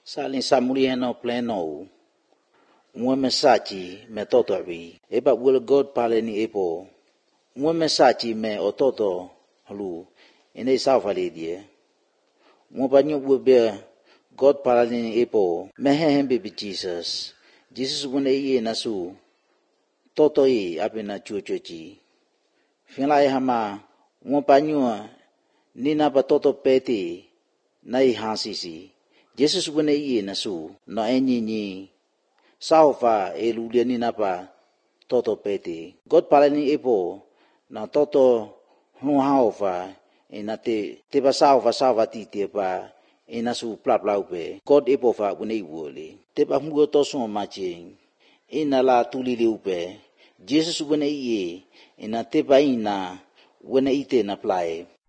Salin Samuliano pleno. Mwemesachi me totori. Eba will God paleni epo. Mwemesachi me ototo halu. Ine saufalidie. Mwabanyo wube God paleni epo. Mehe baby Jesus. Jesus wune iye nasu. Toto i apina chuchochi. Finlai hama. Mwabanyo nina pa toto peti. Nai hansisi. Jesus wune iye nasu. No enyi Saufa elulia napa toto peti. God palani epo na toto haufa enate teba saufa ti pa enasu plaupe. God epo fa wune iwole. Teba mugo toso machi enala tulili upe. Jesus wune iye enate pa ina wune ite na plae.